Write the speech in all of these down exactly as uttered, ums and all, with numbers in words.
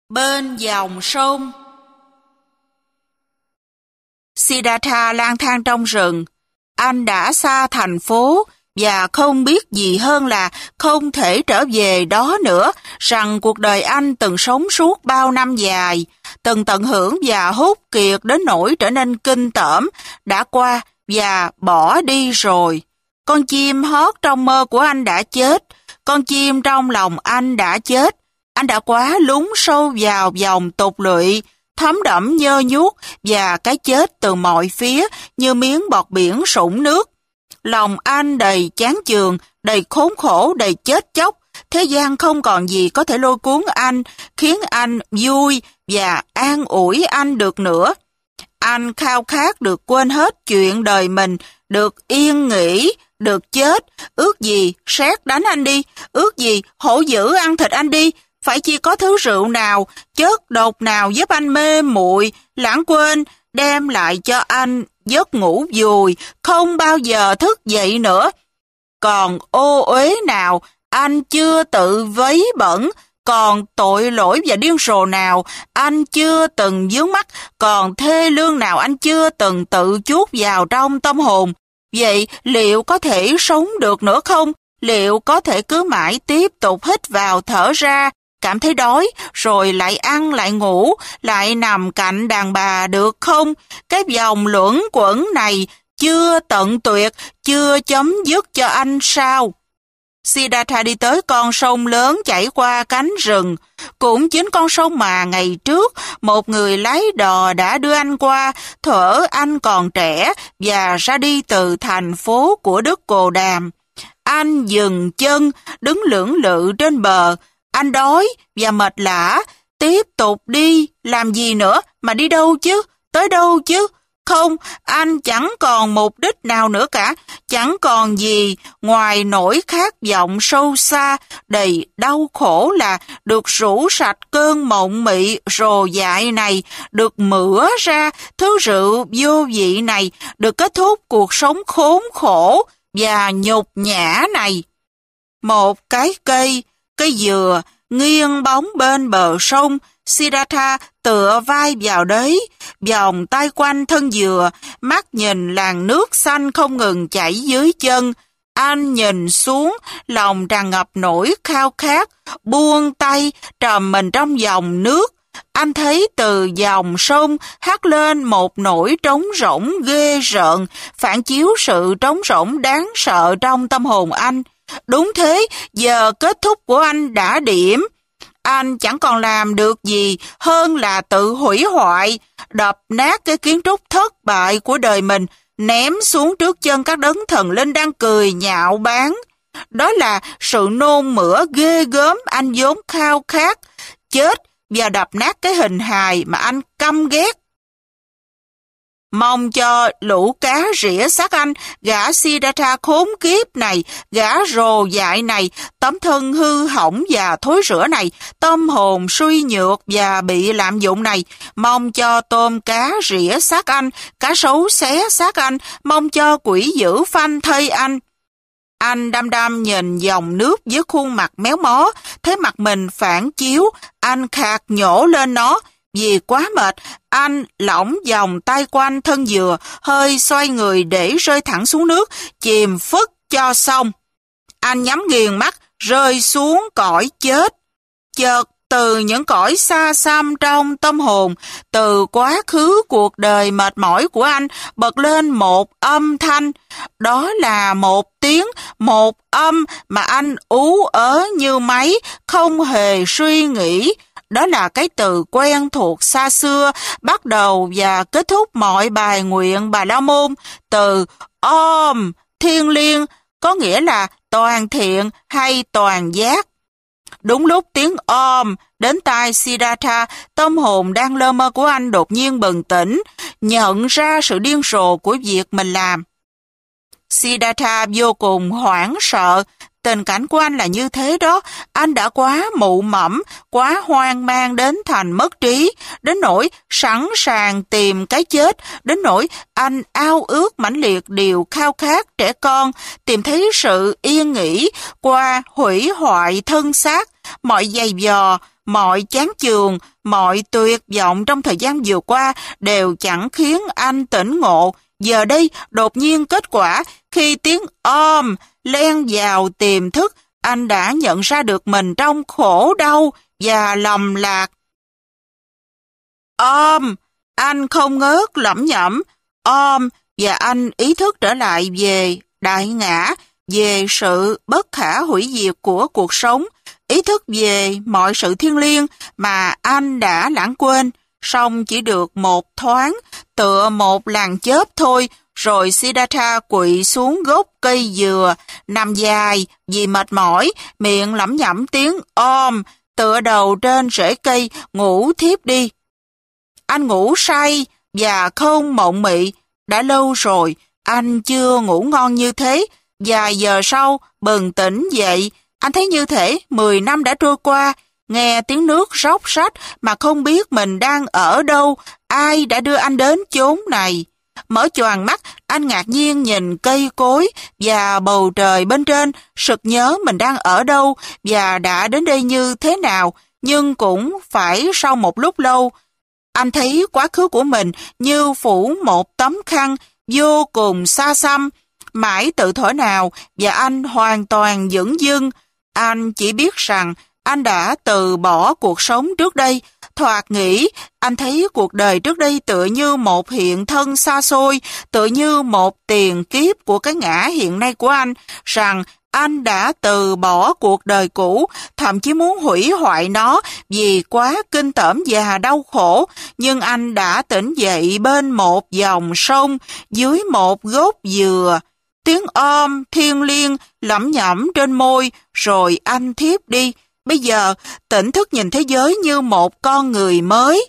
Bên dòng sông. Siddhartha lang thang trong rừng. Anh đã xa thành phố và không biết gì hơn là không thể trở về đó nữa, rằng cuộc đời anh từng sống suốt bao năm dài, từng tận hưởng và hút kiệt đến nỗi trở nên kinh tởm, đã qua và bỏ đi rồi. Con chim hót trong mơ của anh đã chết, con chim trong lòng anh đã chết. Anh đã quá lún sâu vào vòng tục lụy, thấm đẫm nhơ nhuốc và cái chết từ mọi phía như miếng bọt biển sũng nước. Lòng anh đầy chán chường, đầy khốn khổ, đầy chết chóc. Thế gian không còn gì có thể lôi cuốn anh, khiến anh vui và an ủi anh được nữa. Anh khao khát được quên hết chuyện đời mình, được yên nghỉ, được chết. Ước gì sét đánh anh đi, ước gì hổ dữ ăn thịt anh đi. Phải chi có thứ rượu nào, chất độc nào giúp anh mê muội, lãng quên, đem lại cho anh giấc ngủ vùi, không bao giờ thức dậy nữa. Còn ô uế nào anh chưa tự vấy bẩn, còn tội lỗi và điên rồ nào anh chưa từng vướng mắc, còn thê lương nào anh chưa từng tự chuốt vào trong tâm hồn. Vậy liệu có thể sống được nữa không? Liệu có thể cứ mãi tiếp tục hít vào thở ra, cảm thấy đói, rồi lại ăn, lại ngủ, lại nằm cạnh đàn bà được không? Cái vòng luẩn quẩn này chưa tận tuyệt, chưa chấm dứt cho anh sao? Siddhartha đi tới con sông lớn chảy qua cánh rừng. Cũng chính con sông mà ngày trước, một người lái đò đã đưa anh qua, thuở anh còn trẻ và ra đi từ thành phố của Đức Cồ Đàm. Anh dừng chân, đứng lưỡng lự trên bờ. Anh đói và mệt lả, tiếp tục đi, làm gì nữa, mà đi đâu chứ, tới đâu chứ? Không, anh chẳng còn mục đích nào nữa cả, chẳng còn gì ngoài nỗi khát vọng sâu xa, đầy đau khổ là được rũ sạch cơn mộng mị rồ dại này, được mửa ra thứ rượu vô vị này, được kết thúc cuộc sống khốn khổ và nhục nhã này. Một cái cây, cây dừa, nghiêng bóng bên bờ sông, Siddhartha tựa vai vào đấy, vòng tay quanh thân dừa, mắt nhìn làn nước xanh không ngừng chảy dưới chân. Anh nhìn xuống, lòng tràn ngập nỗi khao khát, buông tay, trầm mình trong dòng nước. Anh thấy từ dòng sông hắt lên một nỗi trống rỗng ghê rợn, phản chiếu sự trống rỗng đáng sợ trong tâm hồn anh. Đúng thế, giờ kết thúc của anh đã điểm. Anh chẳng còn làm được gì hơn là tự hủy hoại, đập nát cái kiến trúc thất bại của đời mình, ném xuống trước chân các đấng thần linh đang cười nhạo báng. Đó là sự nôn mửa ghê gớm anh vốn khao khát, chết và đập nát cái hình hài mà anh căm ghét. Mong cho lũ cá rỉa xác anh, gã Siddhartha khốn kiếp này, gã rồ dại này, tấm thân hư hỏng và thối rữa này, tâm hồn suy nhược và bị lạm dụng này. Mong cho tôm cá rỉa xác anh, cá sấu xé xác anh, mong cho quỷ dữ phanh thây anh. Anh đăm đăm nhìn dòng nước với khuôn mặt méo mó, thấy mặt mình phản chiếu, anh khạc nhổ lên nó. Vì quá mệt, anh lỏng vòng tay quanh thân dừa, hơi xoay người để rơi thẳng xuống nước, chìm phức cho xong. Anh nhắm nghiền mắt, rơi xuống cõi chết. Chợt từ những cõi xa xăm trong tâm hồn, từ quá khứ cuộc đời mệt mỏi của anh, bật lên một âm thanh. Đó là một tiếng, một âm mà anh ú ớ như máy, không hề suy nghĩ. Đó là cái từ quen thuộc xa xưa, bắt đầu và kết thúc mọi bài nguyện Bà La Môn. Từ Om, thiêng liêng, có nghĩa là toàn thiện hay toàn giác. Đúng lúc tiếng Om đến tai Siddhartha, tâm hồn đang lơ mơ của anh đột nhiên bừng tỉnh, nhận ra sự điên rồ của việc mình làm. Siddhartha vô cùng hoảng sợ. Tình cảnh của anh là như thế đó, anh đã quá mụ mẫm, quá hoang mang đến thành mất trí, đến nỗi sẵn sàng tìm cái chết, đến nỗi anh ao ước mãnh liệt điều khao khát trẻ con, tìm thấy sự yên nghỉ qua hủy hoại thân xác, mọi giày vò, mọi chán chường, mọi tuyệt vọng trong thời gian vừa qua đều chẳng khiến anh tỉnh ngộ. Giờ đây, đột nhiên kết quả, khi tiếng ôm len vào tiềm thức, anh đã nhận ra được mình trong khổ đau và lầm lạc. Ôm, anh không ngớt lẩm nhẩm, ôm, và anh ý thức trở lại về đại ngã, về sự bất khả hủy diệt của cuộc sống, ý thức về mọi sự thiêng liêng mà anh đã lãng quên, song chỉ được một thoáng, tựa một làn chớp thôi, rồi Siddhartha quỵ xuống gốc cây dừa, nằm dài vì mệt mỏi, miệng lẩm nhẩm tiếng ôm, tựa đầu trên rễ cây, ngủ thiếp đi. Anh ngủ say và không mộng mị, đã lâu rồi anh chưa ngủ ngon như thế. Vài giờ sau bừng tỉnh dậy, anh thấy như thể mười năm đã trôi qua, nghe tiếng nước róc rách mà không biết mình đang ở đâu, ai đã đưa anh đến chốn này. Mở choàng mắt, anh ngạc nhiên nhìn cây cối và bầu trời bên trên, sực nhớ mình đang ở đâu và đã đến đây như thế nào, nhưng cũng phải sau một lúc lâu. Anh thấy quá khứ của mình như phủ một tấm khăn vô cùng xa xăm, mãi tự thổi nào và anh hoàn toàn dửng dưng. Anh chỉ biết rằng anh đã từ bỏ cuộc sống trước đây. Thoạt nghĩ, anh thấy cuộc đời trước đây tựa như một hiện thân xa xôi, tựa như một tiền kiếp của cái ngã hiện nay của anh, rằng anh đã từ bỏ cuộc đời cũ, thậm chí muốn hủy hoại nó vì quá kinh tởm và đau khổ. Nhưng anh đã tỉnh dậy bên một dòng sông, dưới một gốc dừa. Tiếng ôm thiêng liêng lẩm nhẩm trên môi, rồi anh thiếp đi. Bây giờ, tỉnh thức nhìn thế giới như một con người mới.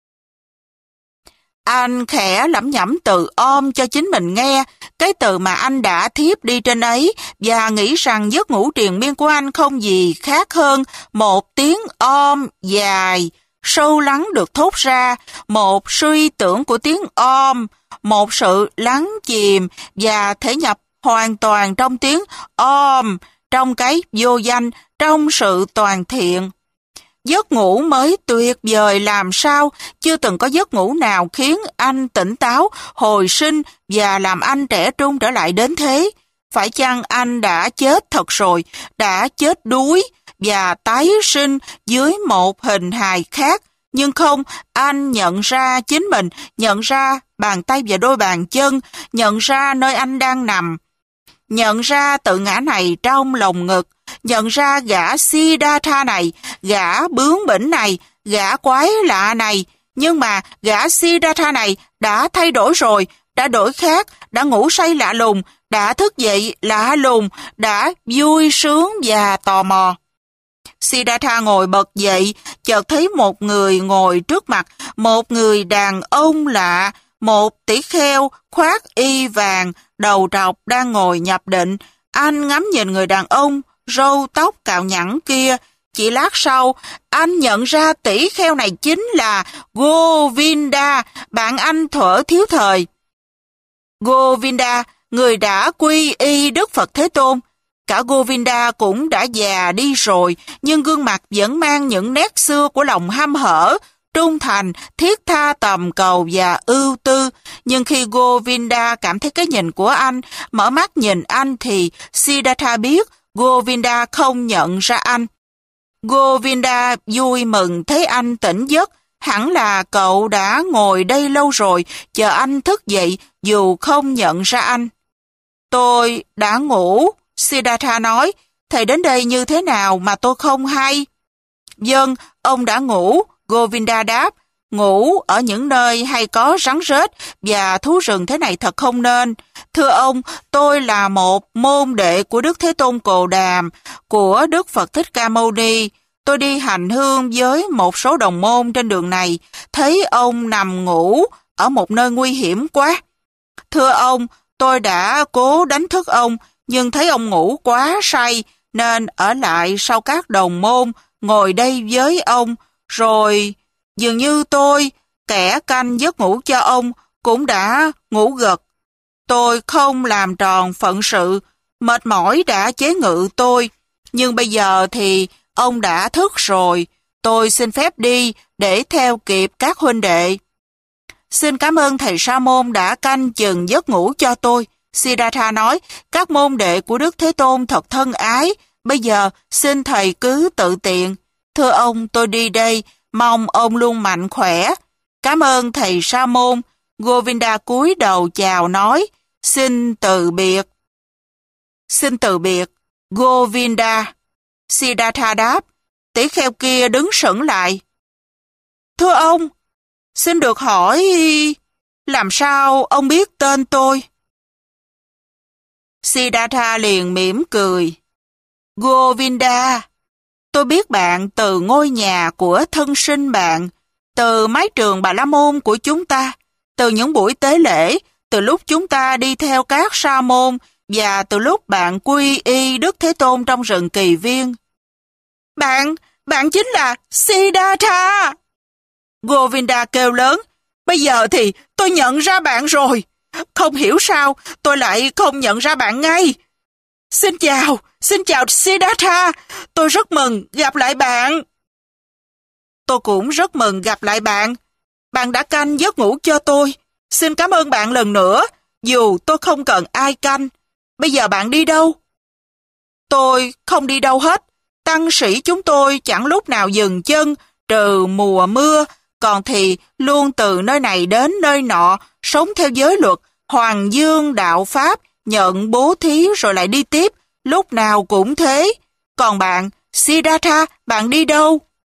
Anh khẽ lẩm nhẩm từ ôm cho chính mình nghe, cái từ mà anh đã thiếp đi trên ấy, và nghĩ rằng giấc ngủ triền miên của anh không gì khác hơn một tiếng ôm dài, sâu lắng được thốt ra, một suy tưởng của tiếng ôm, một sự lắng chìm và thể nhập hoàn toàn trong tiếng ôm, trong cái vô danh, trong sự toàn thiện. Giấc ngủ mới tuyệt vời làm sao, chưa từng có giấc ngủ nào khiến anh tỉnh táo, hồi sinh và làm anh trẻ trung trở lại đến thế. Phải chăng anh đã chết thật rồi, đã chết đuối và tái sinh dưới một hình hài khác? Nhưng không, anh nhận ra chính mình, nhận ra bàn tay và đôi bàn chân, nhận ra nơi anh đang nằm, nhận ra tự ngã này trong lồng ngực, nhận ra gã Siddhartha này, gã bướng bỉnh này, gã quái lạ này. Nhưng mà gã Siddhartha này đã thay đổi rồi, đã đổi khác, đã ngủ say lạ lùng, đã thức dậy lạ lùng, đã vui sướng và tò mò. Siddhartha ngồi bật dậy, chợt thấy một người ngồi trước mặt, một người đàn ông lạ, một tỷ kheo khoác y vàng, đầu trọc đang ngồi nhập định. Anh ngắm nhìn người đàn ông, râu tóc cạo nhẵn kia. Chỉ lát sau, anh nhận ra tỷ kheo này chính là Govinda, bạn anh thuở thiếu thời. Govinda, người đã quy y Đức Phật Thế Tôn. Cả Govinda cũng đã già đi rồi, nhưng gương mặt vẫn mang những nét xưa của lòng hăm hở, trung thành, thiết tha tầm cầu và ưu tư. Nhưng khi Govinda cảm thấy cái nhìn của anh, mở mắt nhìn anh thì Siddhartha biết Govinda không nhận ra anh. Govinda vui mừng thấy anh tỉnh giấc, hẳn là cậu đã ngồi đây lâu rồi, chờ anh thức dậy dù không nhận ra anh. Tôi đã ngủ, Siddhartha nói, thầy đến đây như thế nào mà tôi không hay? Vâng, ông đã ngủ, Govinda đáp, ngủ ở những nơi hay có rắn rết và thú rừng thế này thật không nên. Thưa ông, tôi là một môn đệ của Đức Thế Tôn Cồ Đàm, của Đức Phật Thích Ca Mâu Ni. Tôi đi hành hương với một số đồng môn trên đường này, thấy ông nằm ngủ ở một nơi nguy hiểm quá. Thưa ông, tôi đã cố đánh thức ông, nhưng thấy ông ngủ quá say, nên ở lại sau các đồng môn, ngồi đây với ông, rồi dường như tôi, kẻ canh giấc ngủ cho ông, cũng đã ngủ gật. Tôi không làm tròn phận sự, mệt mỏi đã chế ngự tôi, nhưng bây giờ thì ông đã thức rồi. Tôi xin phép đi để theo kịp các huynh đệ. Xin cảm ơn thầy Sa môn đã canh chừng giấc ngủ cho tôi. Siddhartha nói, các môn đệ của Đức Thế Tôn thật thân ái. Bây giờ xin thầy cứ tự tiện. Thưa ông, tôi đi đây, mong ông luôn mạnh khỏe. Cảm ơn thầy Sa môn. Govinda cúi đầu chào nói, xin từ biệt. Xin từ biệt, Govinda. Siddhartha đáp, tỷ kheo kia đứng sững lại. Thưa ông, xin được hỏi, làm sao ông biết tên tôi? Siddhartha liền mỉm cười. Govinda, tôi biết bạn từ ngôi nhà của thân sinh bạn, từ mái trường Bà La Môn của chúng ta, từ những buổi tế lễ, từ lúc chúng ta đi theo các sa môn và từ lúc bạn quy y Đức Thế Tôn trong rừng Kỳ Viên. Bạn, bạn chính là Siddhartha! Govinda kêu lớn, bây giờ thì tôi nhận ra bạn rồi. Không hiểu sao tôi lại không nhận ra bạn ngay. Xin chào, xin chào Siddhartha, tôi rất mừng gặp lại bạn. Tôi cũng rất mừng gặp lại bạn. Bạn đã canh giấc ngủ cho tôi. Xin cảm ơn bạn lần nữa, dù tôi không cần ai canh. Bây giờ bạn đi đâu? Tôi không đi đâu hết. Tăng sĩ chúng tôi chẳng lúc nào dừng chân, trừ mùa mưa, còn thì luôn từ nơi này đến nơi nọ, sống theo giới luật, hoàng dương đạo pháp, nhận bố thí rồi lại đi tiếp, lúc nào cũng thế. Còn bạn, Siddhartha, bạn đi đâu?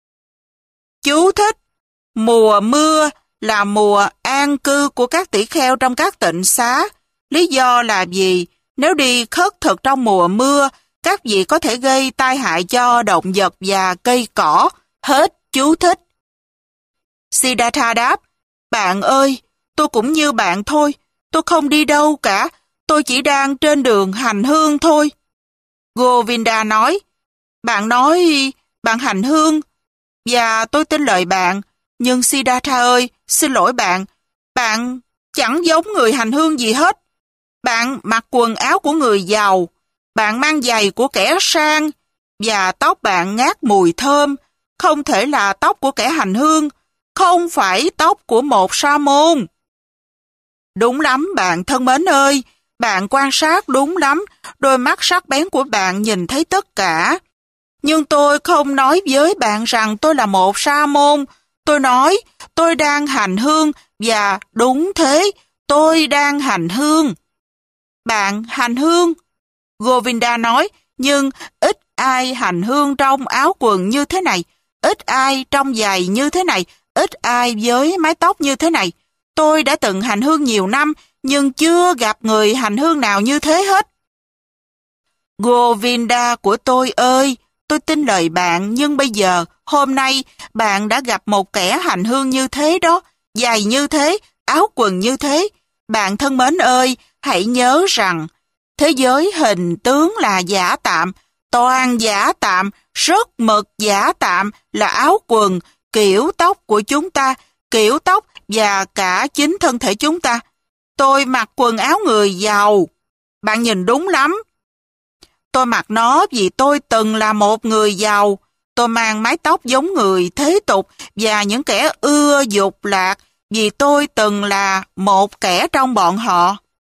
Chú thích, mùa mưa là mùa an cư của các tỷ kheo trong các tịnh xá. Lý do là gì? Nếu đi khất thực trong mùa mưa, các vị có thể gây tai hại cho động vật và cây cỏ. Hết chú thích. Siddhartha đáp, bạn ơi, tôi cũng như bạn thôi, tôi không đi đâu cả, tôi chỉ đang trên đường hành hương thôi. Govinda nói, bạn nói, bạn hành hương, và tôi tin lời bạn, nhưng Siddhartha ơi, xin lỗi bạn, bạn chẳng giống người hành hương gì hết. Bạn mặc quần áo của người giàu, bạn mang giày của kẻ sang, và tóc bạn ngát mùi thơm, không thể là tóc của kẻ hành hương, không phải tóc của một sa môn. Đúng lắm bạn thân mến ơi, bạn quan sát đúng lắm, đôi mắt sắc bén của bạn nhìn thấy tất cả. Nhưng tôi không nói với bạn rằng tôi là một sa môn, tôi nói tôi đang hành hương, và đúng thế, tôi đang hành hương. Bạn hành hương? Govinda nói, nhưng ít ai hành hương trong áo quần như thế này, ít ai trong giày như thế này, ít ai với mái tóc như thế này. Tôi đã từng hành hương nhiều năm, nhưng chưa gặp người hành hương nào như thế hết. Govinda của tôi ơi, tôi tin lời bạn, nhưng bây giờ, hôm nay, bạn đã gặp một kẻ hành hương như thế đó, giày như thế, áo quần như thế. Bạn thân mến ơi, hãy nhớ rằng, thế giới hình tướng là giả tạm, toàn giả tạm, rất mực giả tạm là áo quần, kiểu tóc của chúng ta, kiểu tóc và cả chính thân thể chúng ta. Tôi mặc quần áo người giàu. Bạn nhìn đúng lắm. Tôi mặc nó vì tôi từng là một người giàu. Tôi mang mái tóc giống người thế tục và những kẻ ưa dục lạc vì tôi từng là một kẻ trong bọn họ.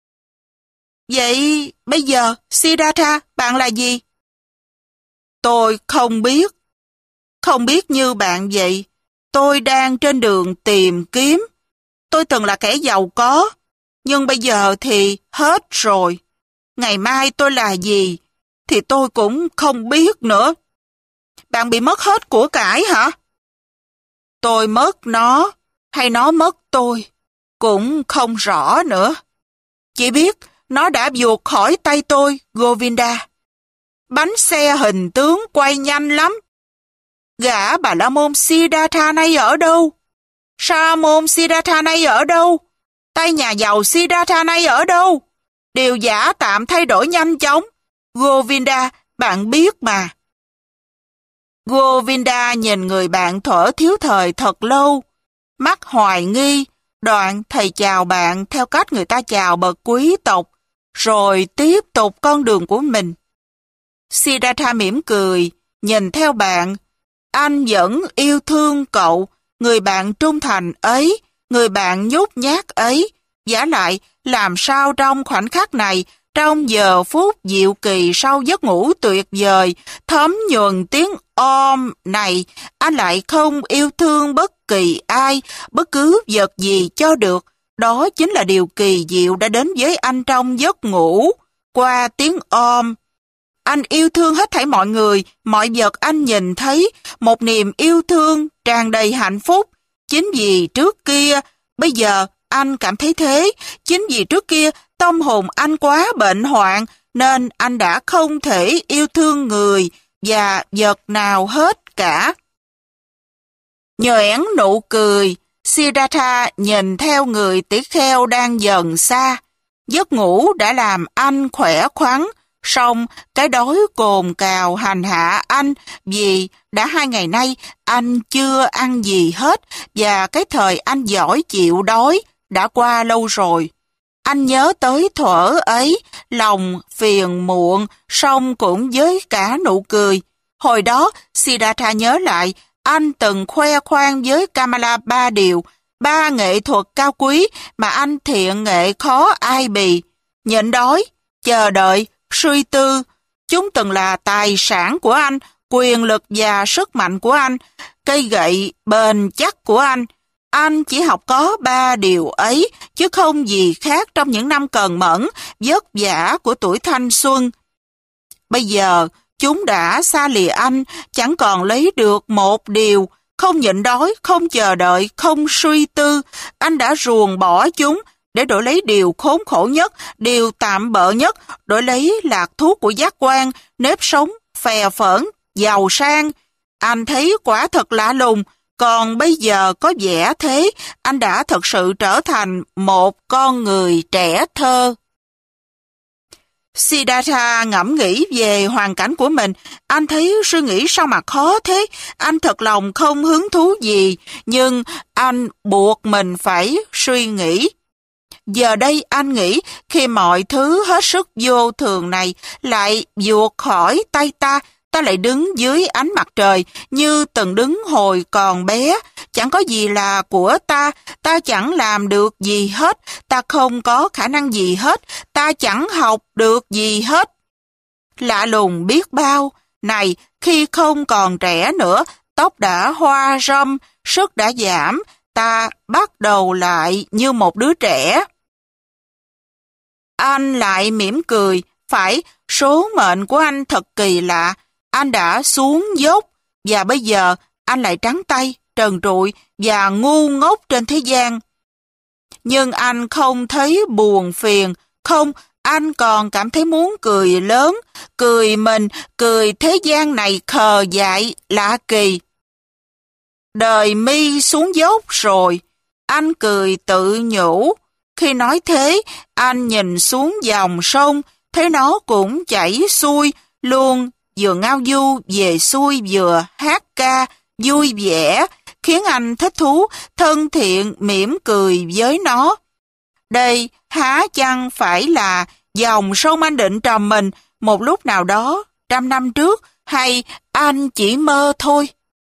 Vậy bây giờ, Siddhartha, bạn là gì? Tôi không biết. Không biết như bạn vậy. Tôi đang trên đường tìm kiếm. Tôi từng là kẻ giàu có, nhưng bây giờ thì hết rồi. Ngày mai tôi là gì, thì tôi cũng không biết nữa. Bạn bị mất hết của cải hả? Tôi mất nó, hay nó mất tôi, cũng không rõ nữa. Chỉ biết nó đã vụt khỏi tay tôi, Govinda. Bánh xe hình tướng quay nhanh lắm. Gã Bà La Môn Siddhartha này ở đâu? Sa môn Siddhartha này ở đâu? Tay nhà giàu Siddhartha này ở đâu? Điều giả tạm thay đổi nhanh chóng. Govinda, bạn biết mà. Govinda nhìn người bạn thuở thiếu thời thật lâu. Mắt hoài nghi, đoạn thầy chào bạn theo cách người ta chào bậc quý tộc, rồi tiếp tục con đường của mình. Siddhartha mỉm cười, nhìn theo bạn. anh vẫn yêu thương cậu, người bạn trung thành ấy, người bạn nhút nhát ấy. Vả lại, làm sao trong khoảnh khắc này, trong giờ phút diệu kỳ sau giấc ngủ tuyệt vời, thấm nhuần tiếng om này, anh lại không yêu thương bất kỳ ai, bất cứ vật gì cho được. Đó chính là điều kỳ diệu đã đến với anh trong giấc ngủ, qua tiếng om. Anh yêu thương hết thảy mọi người, mọi vật anh nhìn thấy, một niềm yêu thương tràn đầy hạnh phúc. Chính vì trước kia, bây giờ anh cảm thấy thế, chính vì trước kia tâm hồn anh quá bệnh hoạn, nên anh đã không thể yêu thương người và vật nào hết cả. Nhoẻn nụ cười, Siddhartha nhìn theo người tỷ kheo đang dần xa. Giấc ngủ đã làm anh khỏe khoắn, song cái đói cồn cào hành hạ anh vì đã hai ngày nay anh chưa ăn gì hết và cái thời anh giỏi chịu đói đã qua lâu rồi. Anh nhớ tới thuở ấy, lòng phiền muộn, song cũng với cả nụ cười. Hồi đó, Siddhartha nhớ lại, anh từng khoe khoang với Kamala ba điều, ba nghệ thuật cao quý mà anh thiện nghệ khó ai bì. Nhịn đói, chờ đợi, suy tư, chúng từng là tài sản của anh, quyền lực và sức mạnh của anh, cây gậy bền chắc của anh. Anh chỉ học có ba điều ấy, chứ không gì khác trong những năm cần mẫn, vất vả của tuổi thanh xuân. Bây giờ, chúng đã xa lìa anh, chẳng còn lấy được một điều, không nhịn đói, không chờ đợi, không suy tư. Anh đã ruồng bỏ chúng để đổi lấy điều khốn khổ nhất, điều tạm bợ nhất, đổi lấy lạc thú của giác quan, nếp sống, phè phỡn, giàu sang. Anh thấy quả thật lạ lùng, còn bây giờ có vẻ thế, anh đã thật sự trở thành một con người trẻ thơ. Siddhartha ngẫm nghĩ về hoàn cảnh của mình, anh thấy suy nghĩ sao mà khó thế, anh thật lòng không hứng thú gì, nhưng anh buộc mình phải suy nghĩ. Giờ đây anh nghĩ khi mọi thứ hết sức vô thường này lại vụt khỏi tay ta, ta lại đứng dưới ánh mặt trời như từng đứng hồi còn bé, chẳng có gì là của ta, ta chẳng làm được gì hết, ta không có khả năng gì hết, ta chẳng học được gì hết. Lạ lùng biết bao, này khi không còn trẻ nữa, tóc đã hoa râm, sức đã giảm, ta bắt đầu lại như một đứa trẻ. Anh lại mỉm cười, phải, số mệnh của anh thật kỳ lạ, anh đã xuống dốc, và bây giờ anh lại trắng tay, trần trụi và ngu ngốc trên thế gian. Nhưng anh không thấy buồn phiền, không, anh còn cảm thấy muốn cười lớn, cười mình, cười thế gian này khờ dại, lạ kỳ. Đời mi xuống dốc rồi, anh cười tự nhủ. Khi nói thế, anh nhìn xuống dòng sông, thấy nó cũng chảy xuôi, luôn vừa ngao du về xuôi vừa hát ca, vui vẻ, khiến anh thích thú, thân thiện, mỉm cười với nó. Đây há chăng phải là dòng sông anh định trầm mình một lúc nào đó, trăm năm trước, hay anh chỉ mơ thôi?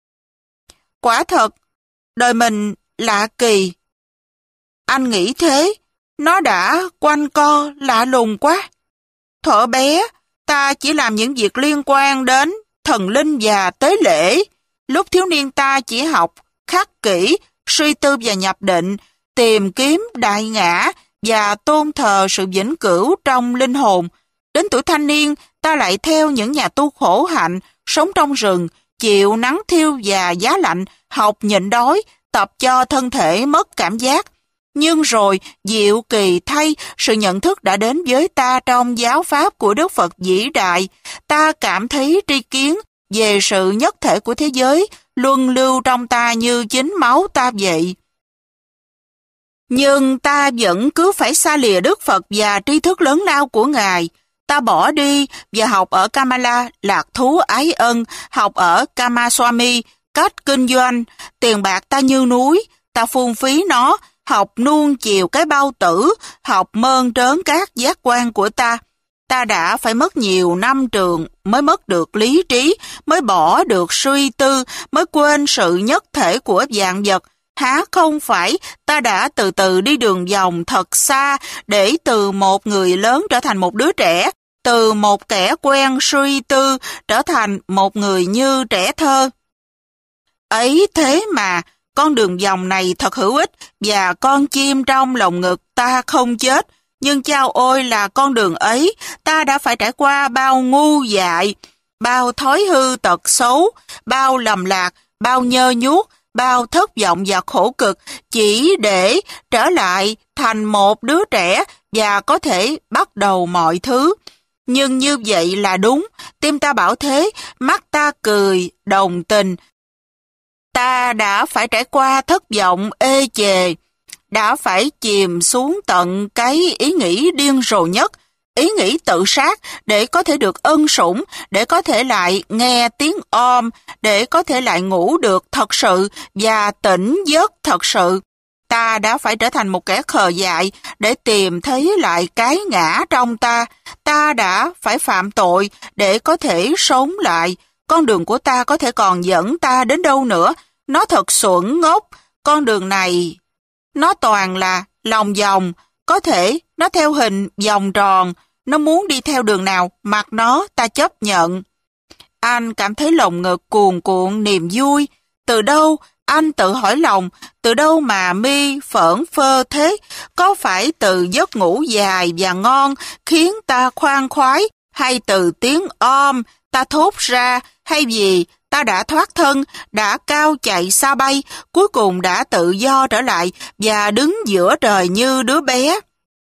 Quả thật, đời mình lạ kỳ. Anh nghĩ thế, nó đã quanh co lạ lùng quá. Thuở bé, ta chỉ làm những việc liên quan đến thần linh và tế lễ. Lúc thiếu niên ta chỉ học khắc kỹ, suy tư và nhập định, tìm kiếm đại ngã và tôn thờ sự vĩnh cửu trong linh hồn. Đến tuổi thanh niên, ta lại theo những nhà tu khổ hạnh, sống trong rừng, chịu nắng thiêu và giá lạnh, học nhịn đói, tập cho thân thể mất cảm giác. Nhưng rồi, diệu kỳ thay, sự nhận thức đã đến với ta trong giáo pháp của Đức Phật vĩ đại. Ta cảm thấy tri kiến về sự nhất thể của thế giới, luân lưu trong ta như chính máu ta vậy. Nhưng ta vẫn cứ phải xa lìa Đức Phật và tri thức lớn lao của Ngài. Ta bỏ đi và học ở Kamala, lạc thú ái ân, học ở Kamaswami, cách kinh doanh, tiền bạc ta như núi, ta phung phí nó, học nuông chiều cái bao tử, học mơn trớn các giác quan của ta. Ta đã phải mất nhiều năm trường, mới mất được lý trí, mới bỏ được suy tư, mới quên sự nhất thể của vạn vật. Há không phải ta đã từ từ đi đường vòng thật xa để từ một người lớn trở thành một đứa trẻ, từ một kẻ quen suy tư trở thành một người như trẻ thơ. Ấy thế mà, con đường vòng này thật hữu ích và con chim trong lồng ngực ta không chết. Nhưng chao ôi là con đường ấy, ta đã phải trải qua bao ngu dại, bao thói hư tật xấu, bao lầm lạc, bao nhơ nhuốc, bao thất vọng và khổ cực chỉ để trở lại thành một đứa trẻ và có thể bắt đầu mọi thứ. Nhưng như vậy là đúng, tim ta bảo thế, mắt ta cười, đồng tình. Ta đã phải trải qua thất vọng ê chề, đã phải chìm xuống tận cái ý nghĩ điên rồ nhất, ý nghĩ tự sát để có thể được ân sủng, để có thể lại nghe tiếng om, để có thể lại ngủ được thật sự và tỉnh giấc thật sự. Ta đã phải trở thành một kẻ khờ dại để tìm thấy lại cái ngã trong ta. Ta đã phải phạm tội để có thể sống lại. Con đường của ta có thể còn dẫn ta đến đâu nữa? Nó thật xuẩn ngốc. Con đường này, nó toàn là lòng vòng. Có thể nó theo hình vòng tròn. Nó muốn đi theo đường nào, mặc nó ta chấp nhận. Anh cảm thấy lồng ngực cuồn cuộn niềm vui. Từ đâu? Anh tự hỏi lòng, từ đâu mà mi phởn phơ thế? Có phải từ giấc ngủ dài và ngon khiến ta khoan khoái, hay từ tiếng om ta thốt ra, hay vì ta đã thoát thân, đã cao chạy xa bay, cuối cùng đã tự do trở lại và đứng giữa trời như đứa bé?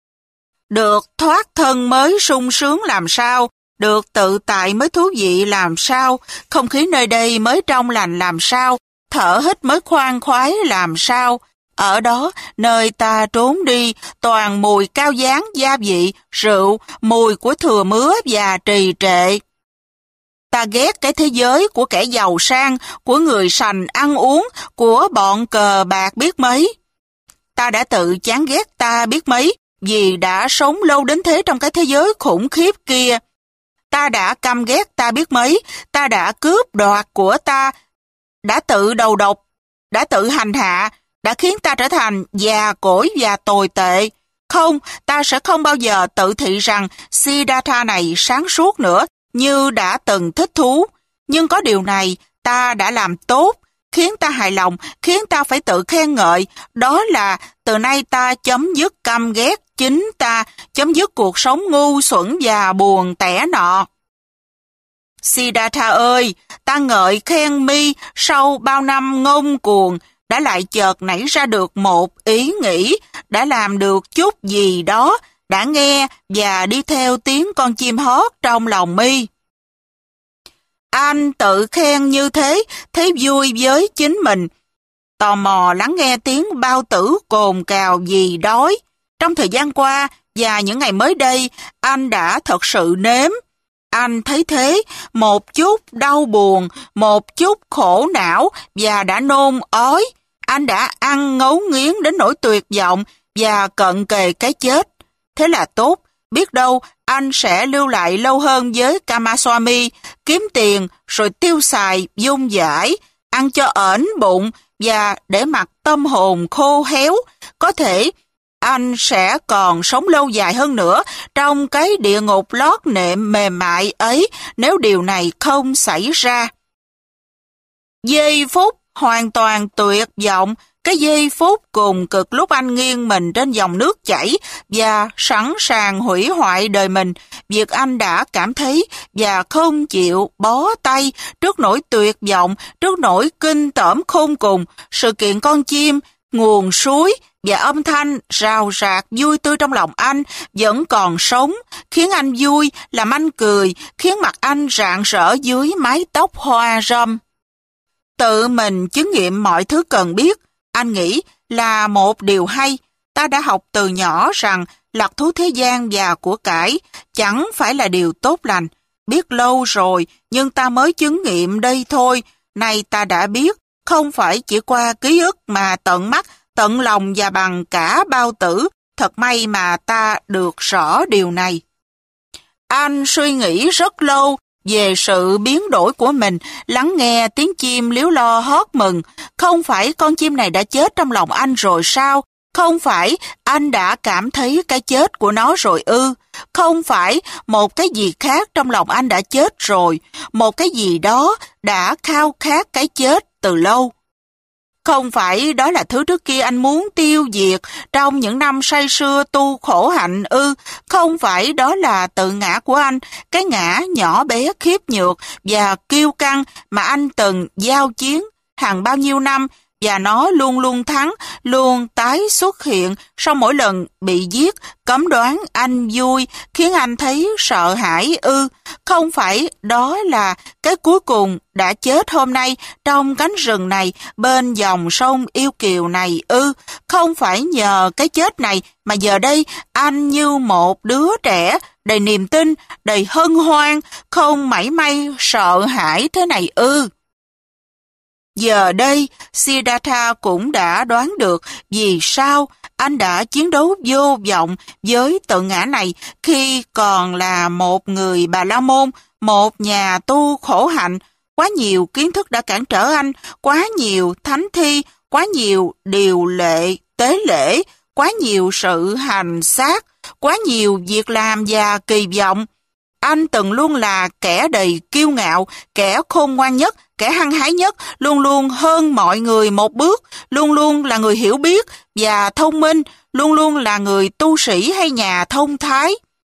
Được thoát thân mới sung sướng làm sao? Được tự tại mới thú vị làm sao? Không khí nơi đây mới trong lành làm sao? Thở hít mới khoan khoái làm sao? Ở đó, nơi ta trốn đi, toàn mùi cao dáng, gia vị, rượu, mùi của thừa mứa và trì trệ. Ta ghét cái thế giới của kẻ giàu sang, của người sành ăn uống, của bọn cờ bạc biết mấy. Ta đã tự chán ghét ta biết mấy, vì đã sống lâu đến thế trong cái thế giới khủng khiếp kia. Ta đã căm ghét ta biết mấy, ta đã cướp đoạt của ta, đã tự đầu độc, đã tự hành hạ, đã khiến ta trở thành già cỗi và tồi tệ. Không, ta sẽ không bao giờ tự thị rằng Siddhartha này sáng suốt nữa, như đã từng thích thú. Nhưng có điều này, ta đã làm tốt, khiến ta hài lòng, khiến ta phải tự khen ngợi. Đó là từ nay ta chấm dứt căm ghét chính ta, chấm dứt cuộc sống ngu xuẩn và buồn tẻ nọ. Siddhartha ơi, ta ngợi khen mi sau bao năm ngông cuồng, đã lại chợt nảy ra được một ý nghĩ, đã làm được chút gì đó, đã nghe và đi theo tiếng con chim hót trong lòng mi. Anh tự khen như thế, thấy vui với chính mình. Tò mò lắng nghe tiếng bao tử cồn cào vì đói. Trong thời gian qua và những ngày mới đây, anh đã thật sự nếm. Anh thấy thế, một chút đau buồn, một chút khổ não và đã nôn ói. Anh đã ăn ngấu nghiến đến nỗi tuyệt vọng và cận kề cái chết. Thế là tốt, biết đâu anh sẽ lưu lại lâu hơn với Kamaswami, kiếm tiền rồi tiêu xài dung dãi, ăn cho ẩn bụng và để mặc tâm hồn khô héo. Có thể anh sẽ còn sống lâu dài hơn nữa trong cái địa ngục lót nệm mềm mại ấy nếu điều này không xảy ra. Giây phút hoàn toàn tuyệt vọng, cái giây phút cùng cực lúc anh nghiêng mình trên dòng nước chảy và sẵn sàng hủy hoại đời mình, việc anh đã cảm thấy và không chịu bó tay trước nỗi tuyệt vọng, trước nỗi kinh tởm khôn cùng, sự kiện con chim, nguồn suối và âm thanh rào rạc vui tươi trong lòng anh vẫn còn sống, khiến anh vui, làm anh cười, khiến mặt anh rạng rỡ dưới mái tóc hoa râm. Tự mình chứng nghiệm mọi thứ cần biết, anh nghĩ là một điều hay. Ta đã học từ nhỏ rằng lạc thú thế gian và của cải chẳng phải là điều tốt lành. Biết lâu rồi, nhưng ta mới chứng nghiệm đây thôi. Nay ta đã biết, không phải chỉ qua ký ức mà tận mắt, tận lòng và bằng cả bao tử. Thật may mà ta được rõ điều này. Anh suy nghĩ rất lâu về sự biến đổi của mình, lắng nghe tiếng chim líu lo hót mừng. Không phải con chim này đã chết trong lòng anh rồi sao? Không phải anh đã cảm thấy cái chết của nó rồi ư? Không phải một cái gì khác trong lòng anh đã chết rồi, một cái gì đó đã khao khát cái chết từ lâu. Không phải đó là thứ trước kia anh muốn tiêu diệt trong những năm say sưa tu khổ hạnh ư? Không phải đó là tự ngã của anh, cái ngã nhỏ bé khiếp nhược và kiêu căng mà anh từng giao chiến hàng bao nhiêu năm, và nó luôn luôn thắng, luôn tái xuất hiện sau mỗi lần bị giết, cấm đoán anh vui, khiến anh thấy sợ hãi ư? Không phải đó là cái cuối cùng đã chết hôm nay trong cánh rừng này, bên dòng sông yêu kiều này ư? Không phải nhờ cái chết này mà giờ đây anh như một đứa trẻ đầy niềm tin, đầy hân hoan, không mảy may sợ hãi thế này ư? Giờ đây, Siddhartha cũng đã đoán được vì sao anh đã chiến đấu vô vọng với tự ngã này khi còn là một người Bà La Môn, một nhà tu khổ hạnh. Quá nhiều kiến thức đã cản trở anh, quá nhiều thánh thi, quá nhiều điều lệ, tế lễ, quá nhiều sự hành xác, quá nhiều việc làm và kỳ vọng. Anh từng luôn là kẻ đầy kiêu ngạo, kẻ khôn ngoan nhất, kẻ hăng hái nhất, luôn luôn hơn mọi người một bước, luôn luôn là người hiểu biết và thông minh, luôn luôn là người tu sĩ hay nhà thông thái.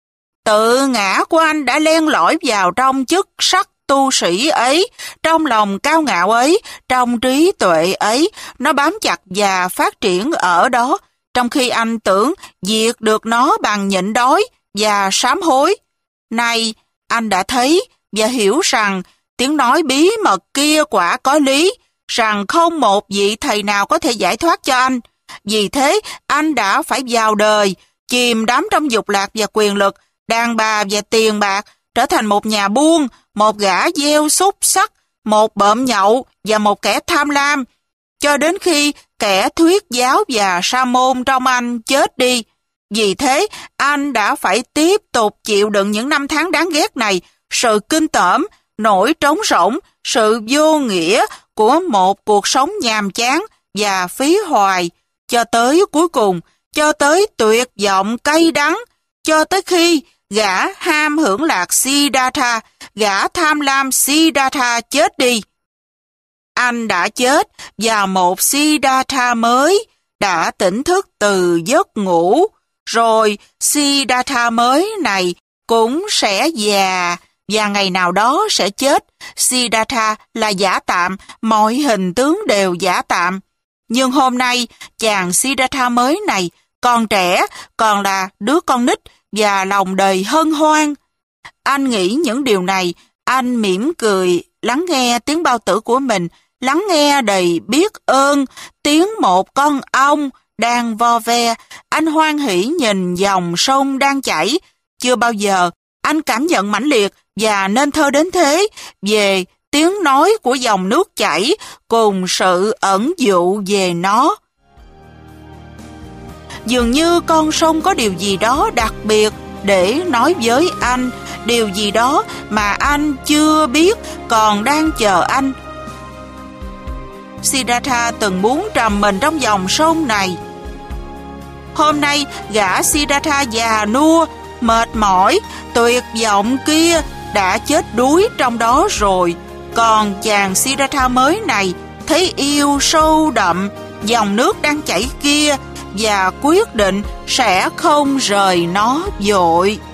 Tự ngã của anh đã len lỏi vào trong chức sắc tu sĩ ấy, trong lòng cao ngạo ấy, trong trí tuệ ấy, nó bám chặt và phát triển ở đó, trong khi anh tưởng diệt được nó bằng nhịn đói và sám hối. Nay, anh đã thấy và hiểu rằng tiếng nói bí mật kia quả có lý, rằng không một vị thầy nào có thể giải thoát cho anh. Vì thế, anh đã phải vào đời, chìm đắm trong dục lạc và quyền lực, đàn bà và tiền bạc, trở thành một nhà buôn, một gã gieo xúc sắc, một bợm nhậu và một kẻ tham lam, cho đến khi kẻ thuyết giáo và sa môn trong anh chết đi. Vì thế, anh đã phải tiếp tục chịu đựng những năm tháng đáng ghét này, sự kinh tởm, nỗi trống rỗng, sự vô nghĩa của một cuộc sống nhàm chán và phí hoài, cho tới cuối cùng, cho tới tuyệt vọng cay đắng, cho tới khi gã ham hưởng lạc Siddhartha, gã tham lam Siddhartha chết đi. Anh đã chết và một Siddhartha mới đã tỉnh thức từ giấc ngủ, rồi Siddhartha mới này cũng sẽ già và ngày nào đó sẽ chết. Siddhartha là giả tạm, mọi hình tướng đều giả tạm. Nhưng hôm nay, chàng Siddhartha mới này còn trẻ, còn là đứa con nít và lòng đầy hân hoan. Anh nghĩ những điều này, anh mỉm cười, lắng nghe tiếng bao tử của mình, lắng nghe đầy biết ơn, tiếng một con ong đang vo ve. Anh hoan hỉ nhìn dòng sông đang chảy. Chưa bao giờ anh cảm nhận mãnh liệt và nên thơ đến thế về tiếng nói của dòng nước chảy cùng sự ẩn dụ về nó. Dường như con sông có điều gì đó đặc biệt để nói với anh, điều gì đó mà anh chưa biết còn đang chờ anh. Siddhartha từng muốn trầm mình trong dòng sông này. Hôm nay, gã Siddhartha già nua, mệt mỏi, tuyệt vọng kia đã chết đuối trong đó rồi. Còn chàng Siddhartha mới này thấy yêu sâu đậm dòng nước đang chảy kia và quyết định sẽ không rời nó vội.